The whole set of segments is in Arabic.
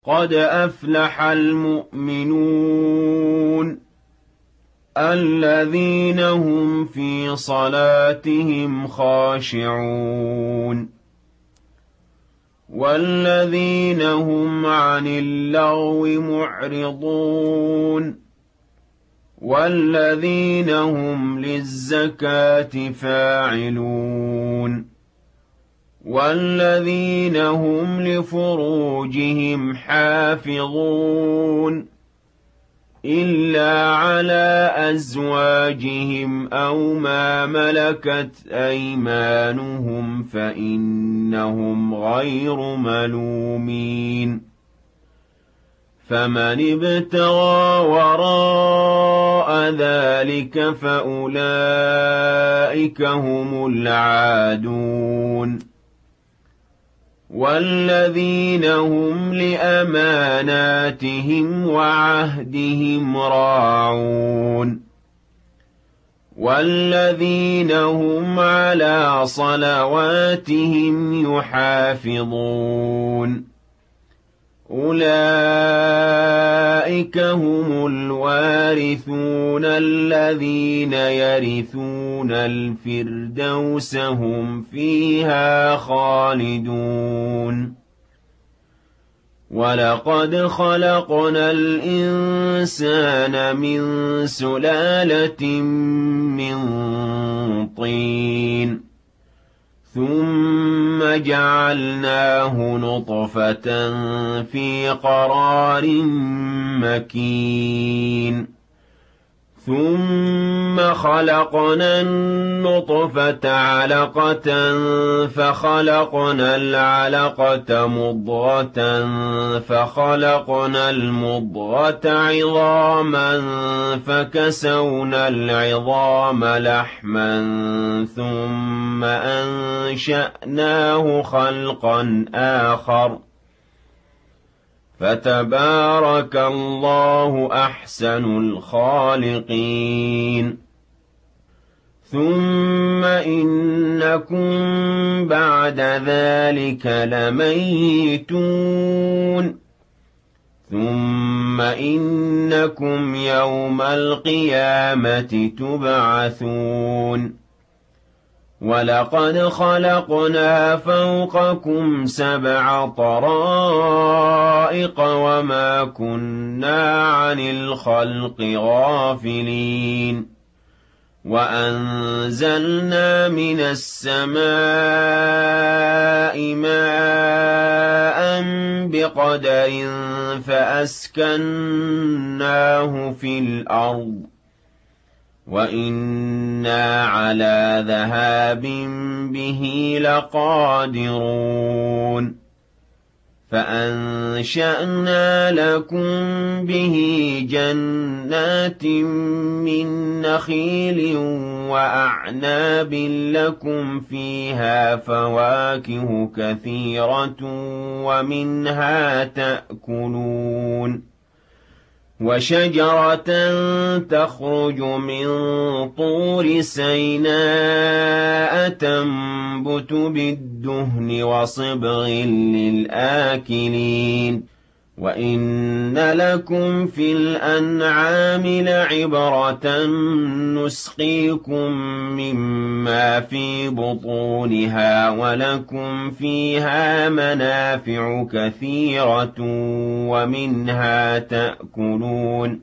قد أفلح المؤمنون الذين هم في صلاتهم خاشعون والذين هم عن اللغو معرضون والذين هم للزكاة فاعلون والذين هم لفروجهم حافظون إلا على أزواجهم أو ما ملكت أيمانهم فإنهم غير ملومين فمن ابتغى وراء ذلك فأولئك هم العادون والذين هم لأماناتهم وعهدهم راعون والذين هم على صلواتهم يحافظون أولئك هم الوارثون الذين يرثون الفردوس هم فيها خالدون ولقد خلقنا الإنسان من سلالة من طين ثم جعلناه نطفة في قرار مكين ثم خلقنا النطفة علقة فخلقنا العلقة مضغة فخلقنا المضغة عظاما فكسونا العظام لحما ثم أنشأناه خلقا آخر فتبارك الله أحسن الخالقين ثم إنكم بعد ذلك لميتون ثم إنكم يوم القيامة تبعثون ولقد خلقنا فوقكم 7 طرائق وما كنا عن الخلق غافلين وأنزلنا من السماء ماء بقدر فأسكناه في الأرض وإنا على ذهاب به لقادرون فأنشأنا لكم به جنات من نخيل وأعناب لكم فيها فواكه كثيرة ومنها تأكلون وشجرة تخرج من طور سيناء تنبت بالدهن وصبغ للآكلين وإن لكم في الأنعام لعبرة نسقيكم مما في بطونها ولكم فيها منافع كثيرة ومنها تأكلون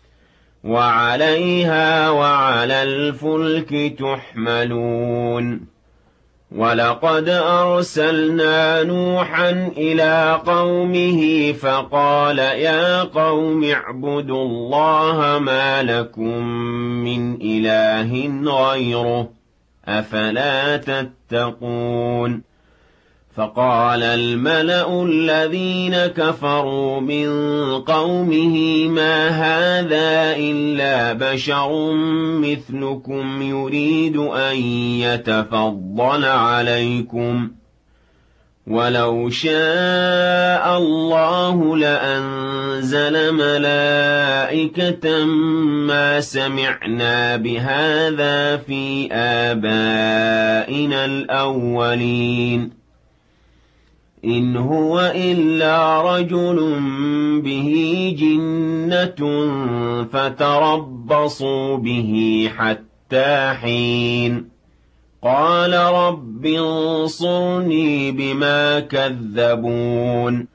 وعليها وعلى الفلك تحملون ولقد أرسلنا نوحا إلى قومه فقال يا قوم اعبدوا الله ما لكم من إله غيره أفلا تتقون فقال الملأ الذين كفروا من قومه ما هذا إلا بشر مثلكم يريد أن يتفضل عليكم ولو شاء الله لأنزل ملائكة ما سمعنا بهذا في آبائنا الأولين إن هو إلا رجل به جنة فتربصوا به حتى حين قال رب انصرني بما كذبون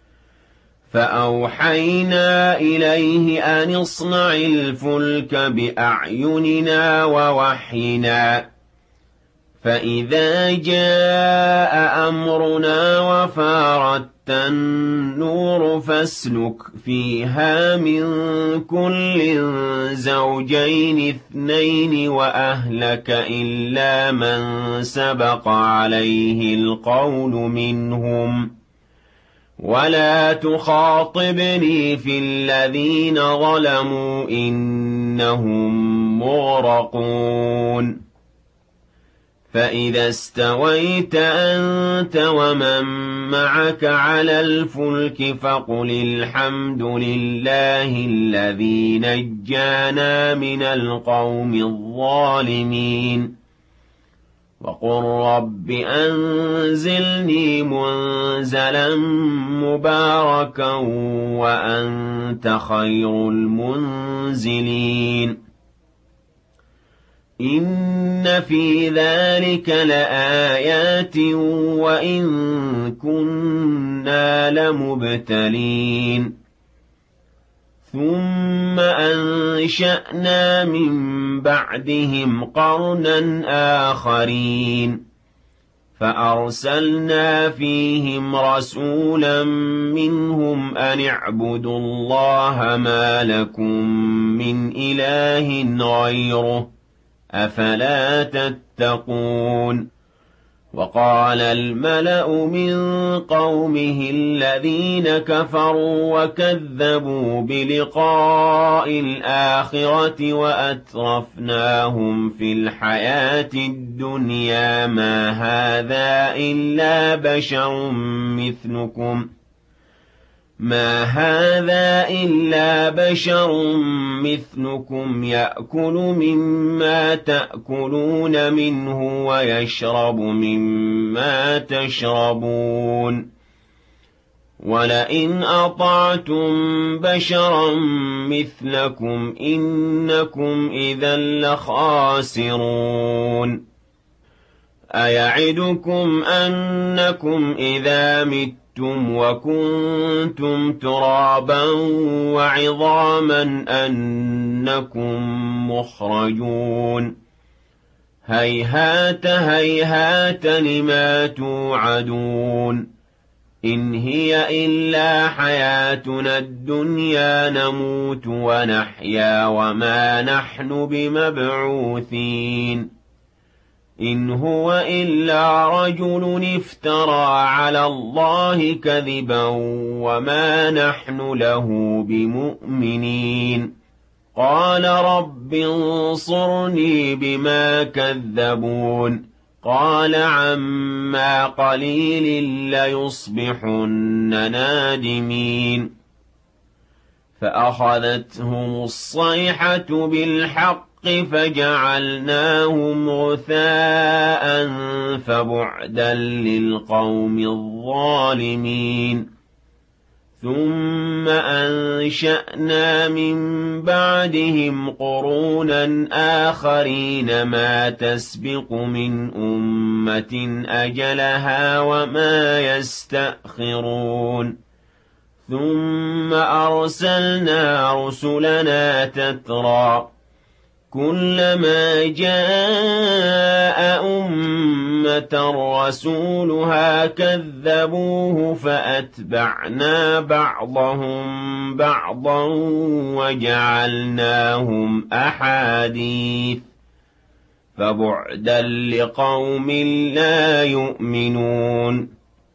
فأوحينا إليه أن اصنع الفلك بأعيننا ووحينا فإذا جاء أمرنا وفارت النور فاسلك فيها من كل زوجين اثنين وأهلك إلا من سبق عليه القول منهم ولا تخاطبني في الذين ظلموا إنهم مغرقون فإذا استويت أنت ومن معك على الفلك فقل الحمد لله الذي نجانا من القوم الظالمين وقل رب أنزلني منزلا مباركا وأنت خير المنزلين إن في ذلك لآيات وإن كنا لمبتلين ثم أنشأنا من بعدهم قرنا آخرين فأرسلنا فيهم رسولا منهم أن اعبدوا الله ما لكم من إله غيره أفلا تتقون وقال الملأ من قومه الذين كفروا وكذبوا بلقاء الآخرة وأترفناهم في الحياة الدنيا ما هذا إلا بشر مثلكم يأكل مما تأكلون منه ويشرب مما تشربون ولئن أطعتم بشرا مثلكم إنكم إذا لخاسرون أيعدكم أنكم إذا متم وكنتم ترابا وعظاما أنكم مخرجون هيهات هيهات لما توعدون إن هي إلا حياتنا الدنيا نموت ونحيا وما نحن بمبعوثين إن هو إلا رجل افترى على الله كذبا وما نحن له بمؤمنين قال رب انصرني بما كذبون قال عما قليل ليصبحن نادمين فأخذتهم الصيحة بالحق فجعلناهم غثاء فبعدا للقوم الظالمين ثم أنشأنا من بعدهم قرونا آخرين ما تسبق من أمة أجلها وما يستأخرون ثم أرسلنا رسلنا تترى كلما جاء أمة رسولها كذبوه فأتبعنا بعضهم بعضا وجعلناهم أحاديث فبعدا لقوم لا يؤمنون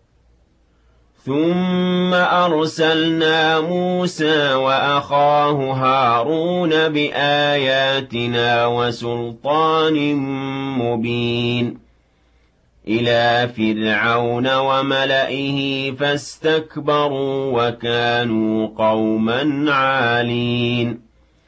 ثم أرسلنا موسى وأخاه هارون بآياتنا وسلطان مبين إلى فرعون وملئه فاستكبروا وكانوا قوما عالين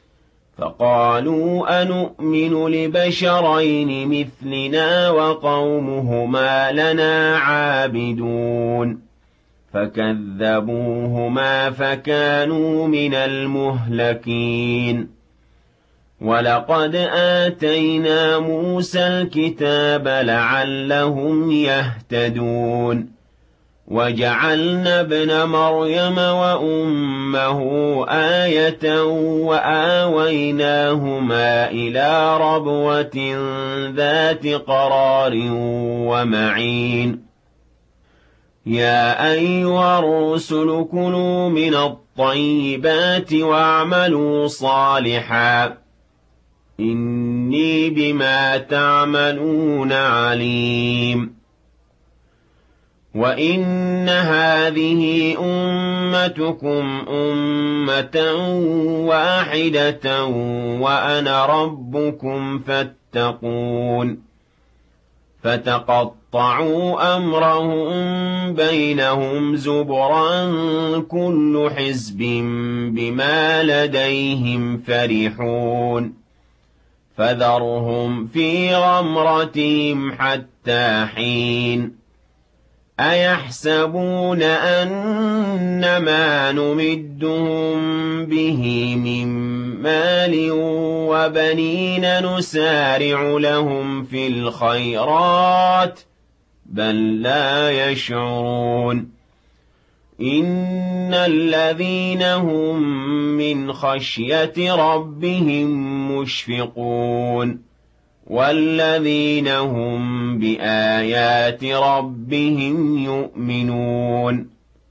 فقالوا أنؤمن لبشرين مثلنا وقومهما لنا عابدون فكذبوهما فكانوا من المهلكين ولقد آتينا موسى الكتاب لعلهم يهتدون وجعلنا ابن مريم وأمه آية وآويناهما إلى ربوة ذات قرار ومعين يا أيها الرسل كلوا من الطيبات واعملوا صالحا إني بما تعملون عليم وإن هذه أمتكم أمة واحدة وأنا ربكم فاتقون فتقطعوا أمرهم بينهم زبرا كل حزب بما لديهم فرحون فذرهم في غمرتهم حتى حين أيحسبون أنما نمدهم به من مال وبنين نسارع لهم في الخيرات بل لا يشعرون إن الذين هم من خشية ربهم مشفقون والذين هم بآيات ربهم يؤمنون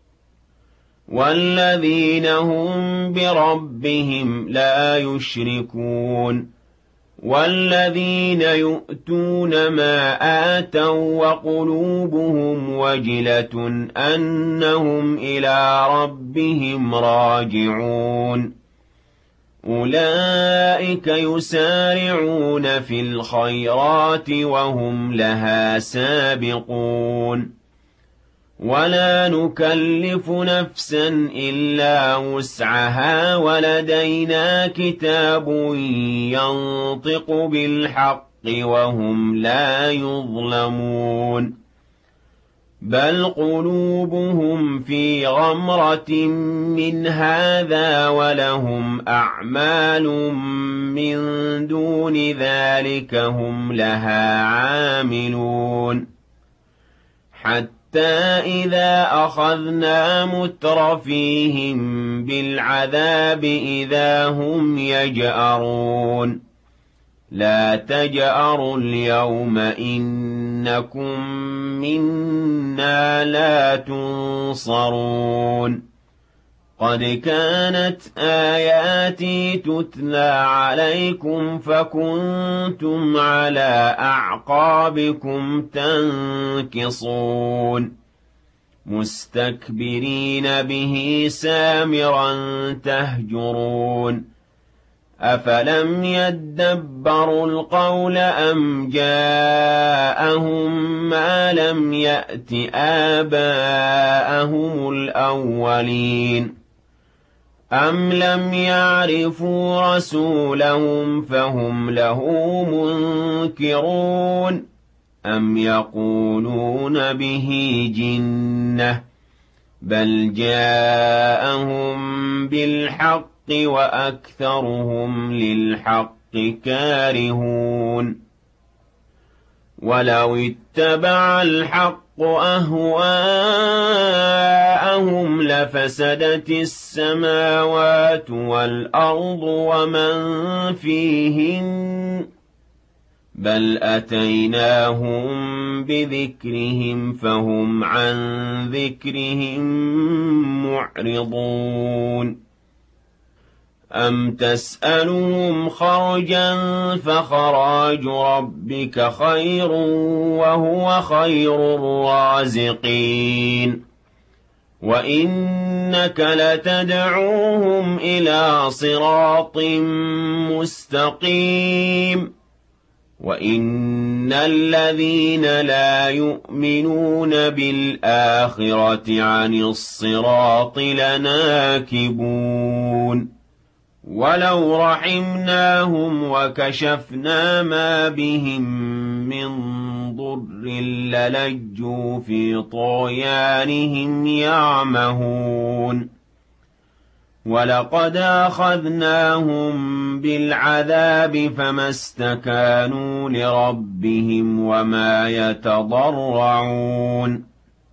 والذين هم بربهم لا يشركون والذين يؤتون ما آتوا وقلوبهم وجلة أنهم إلى ربهم راجعون أولئك يسارعون في الخيرات وهم لها سابقون ولا نكلف نفسا إلا وسعها ولدينا كتاب ينطق بالحق وهم لا يظلمون بل قلوبهم في غمرة من هذا ولهم أعمال من دون ذلك هم لها عاملون حتى إذا أخذنا مترفيهم بالعذاب إذا هم يجأرون لا تجأروا اليوم إنكم منا لا تنصرون قد كانت آياتي تتلى عليكم فكنتم على أعقابكم تنكصون مستكبرين به سامرا تهجرون أفلم يدبروا القول أم جاءهم ما لم يأت آباءهم الأولين أم لم يعرفوا رسولهم فهم له منكرون أم يقولون به جنة بل جاءهم بالحق وأكثرهم للحق كارهون ولو اتبع الحق أهواءهم لفسدت السماوات والأرض ومن فيهن بل أتيناهم بذكرهم فهم عن ذكرهم معرضون أم تسألهم خرجا فخراج ربك خير وهو خير الرازقين وإنك لتدعوهم إلى صراط مستقيم وإن الذين لا يؤمنون بالآخرة عن الصراط لناكبون ولو رحمناهم وكشفنا ما بهم من ضر للجوا في طغيانهم يعمهون ولقد أخذناهم بالعذاب فما استكانوا لربهم وما يتضرعون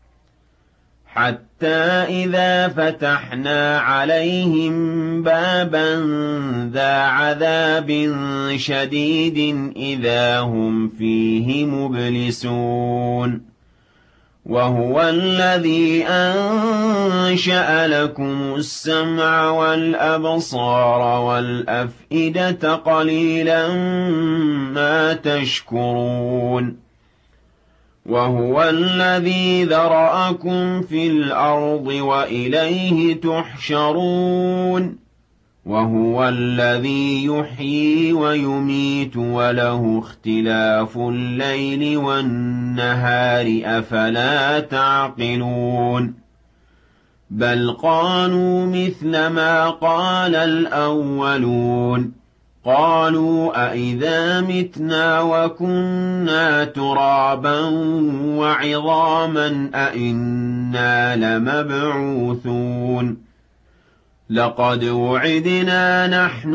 حتى إذا فتحنا عليهم بابا ذا عذاب شديد إذا هم فيه مبلسون وهو الذي أنشأ لكم السمع والأبصار والأفئدة قليلا ما تشكرون وهو الذي ذرأكم في الأرض وإليه تحشرون وهو الذي يحيي ويميت وله اختلاف الليل والنهار أفلا تعقلون بل قالوا مثل ما قال الأولون قالوا أإذا متنا وكنا ترابا وعظاما أإنا لمبعوثون لقد وعدنا نحن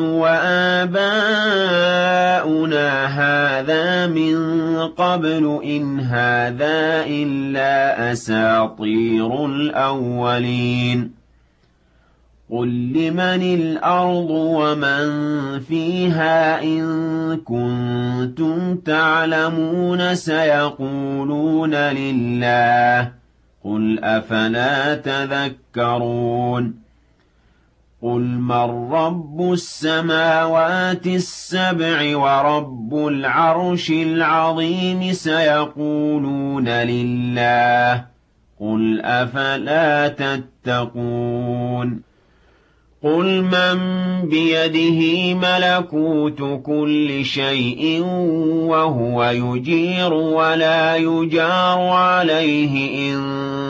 وآباؤنا هذا من قبل إن هذا إلا أساطير الأولين قل لمن الأرض ومن فيها إن كنتم تعلمون سيقولون لله قل أفلا تذكرون قل من رب السماوات السبع ورب العرش العظيم سيقولون لله قل أفلا تتقون قل من بيده ملكوت كل شيء وهو يجير ولا يجار عليه إن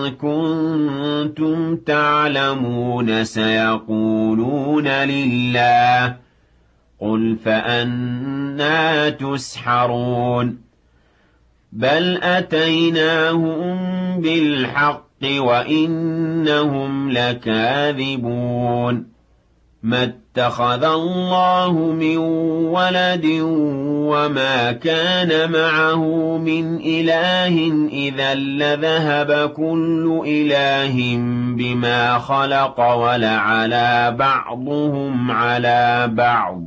كنتم تعلمون سيقولون لله قل فأنى تسحرون بل أتيناهم بالحق وإنهم لكاذبون ما اتخذ الله من ولد وما كان معه من إله إذا لذهب كل إله بما خلق ولعلى بعضهم على بعض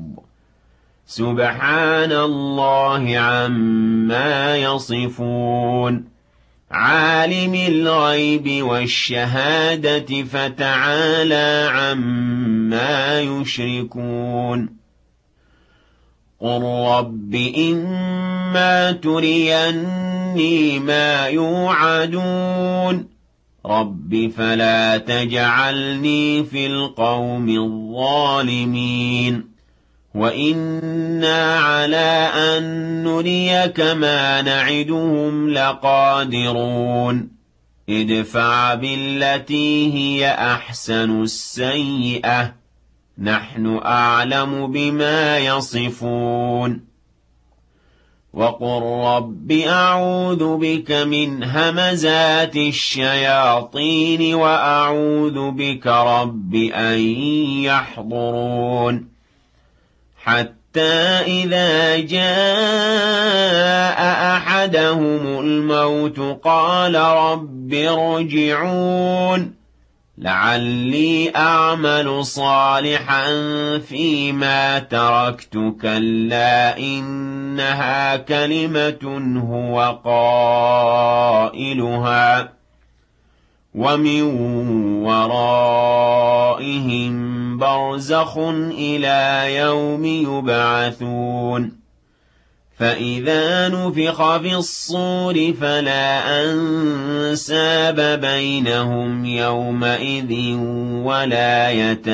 سبحان الله عما يصفون عالم الغيب والشهادة فتعالى عما يشركون قل رب إما تريني ما يوعدون رب فلا تجعلني في القوم الظالمين وإنا على أن نريك ما نعدهم لقادرون ادفع بالتي هي أحسن السيئة نحن أعلم بما يصفون وقل رب أعوذ بك من همزات الشياطين وأعوذ بك رب أن يحضرون حتى إذا جاء أحدهم الموت قال رب ارجعون لعلي أعمل صالحا فيما تركت كلا إنها كلمة هو قائلها ومن ورائهم برزخ إلى يوم يبعثون فإذا نفخ في الصور فلا أنساب بينهم يومئذ ولا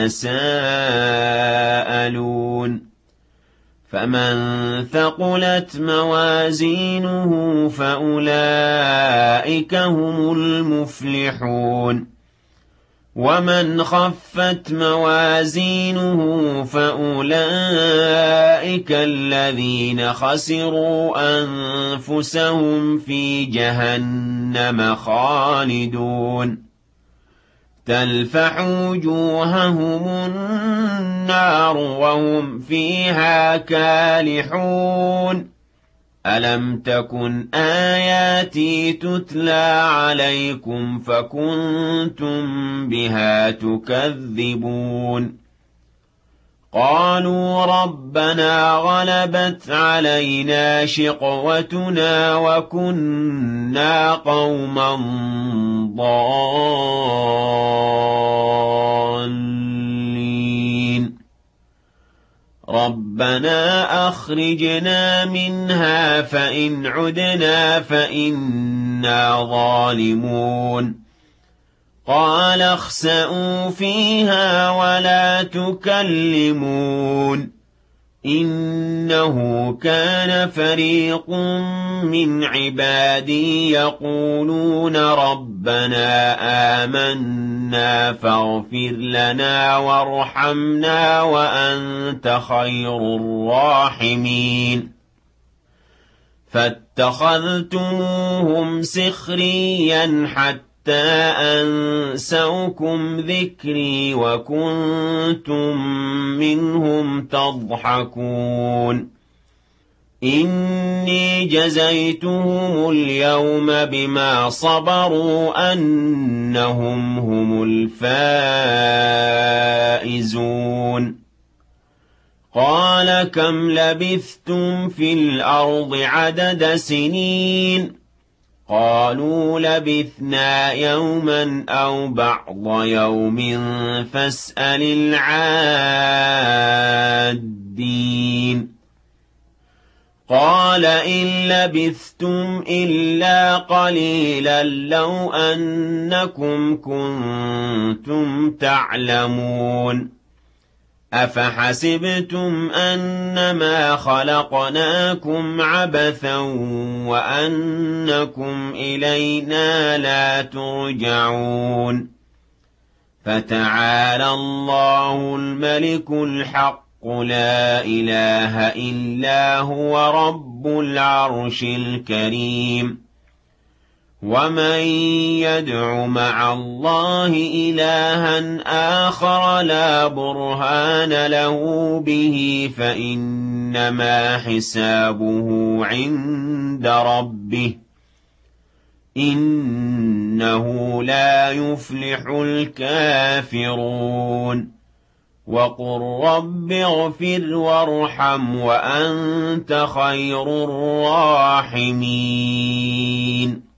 يتساءلون فمن ثقلت موازينه فأولئك هم المفلحون ومن خفت موازينه فأولئك الذين خسروا أنفسهم في جهنم خالدون تلفح وجوههم النار وهم فيها كالحون ألم تكن آياتي تتلى عليكم فكنتم بها تكذبون قالوا ربنا غلبت علينا شقوتنا وكنا قوما ضالين ربنا أخرجنا منها فإن عدنا فإنا ظالمون قال اخسئوا فيها ولا تكلمون إنه كان فريق من عبادي يقولون ربنا آمنا فاغفر لنا وارحمنا وأنت خير الراحمين فاتخذتموهم سخريا حتى أنسوكم ذكري وكنتم منهم تضحكون إني جزيتهم اليوم بما صبروا أنهم هم الفائزون قال كم لبثتم في الأرض عدد سنين قالوا لبثنا يوما أو بعض يوم فاسأل العادين قال إن لبثتم إلا قليلا لو أنكم كنتم تعلمون أفحسبتم أنما خلقناكم عبثا وأنكم إلينا لا ترجعون فتعالى الله الملك الحق لا إله إلا هو رب العرش الكريم ومن يدع مع الله إلها آخر لا برهان له به فإنما حسابه عند ربه إنه لا يفلح الكافرون وقل رب اغفر وارحم وأنت خير الراحمين